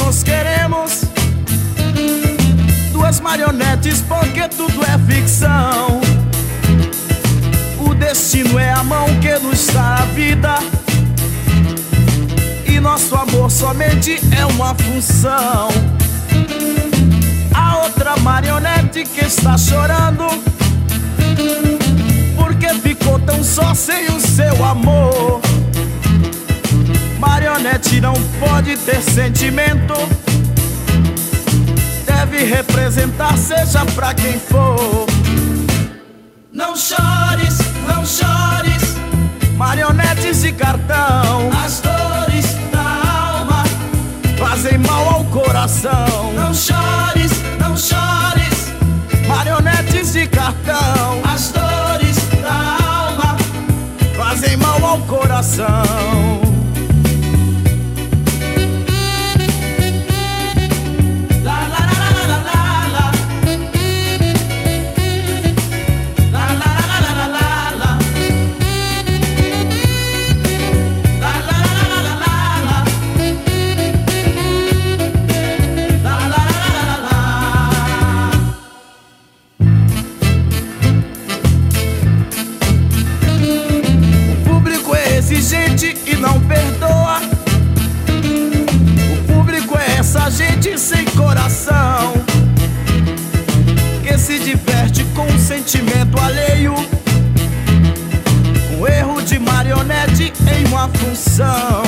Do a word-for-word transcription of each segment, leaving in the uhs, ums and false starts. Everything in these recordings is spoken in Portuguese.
nós queremos duas marionetes porque tudo é ficção. O destino é a mão que nos dá a vida e nosso amor somente é uma função. A outra marionete que está chorando porque ficou tão só sem o seu amor. Marionete não pode ter sentimento, deve representar seja pra quem for. Não chores, não chores, marionetes de cartão, as dores da alma fazem mal ao coração. Não chores, não chores, marionetes de cartão, as dores da alma fazem mal ao coração. Exigente e não perdoa. O público é essa gente sem coração, que se diverte com um sentimento alheio, com erro de marionete em uma função.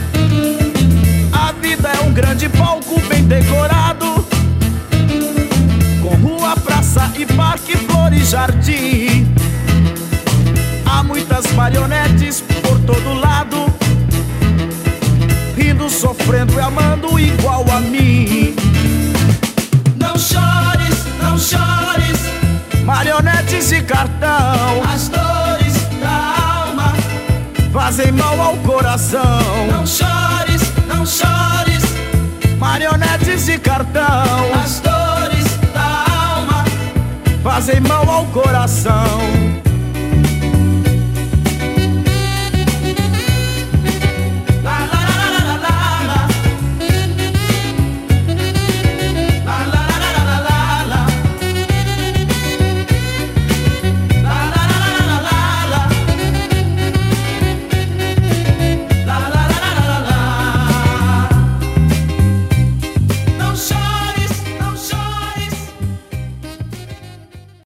A vida é um grande palco bem decorado, com rua, praça e parque, flor e jardim. Há muitas marionetes por todo lado, rindo, sofrendo e amando igual a mim. Não chores, não chores, marionetes de cartão, as dores da alma fazem mal ao coração. Não chores, não chores, marionetes de cartão, as dores da alma fazem mal ao coração.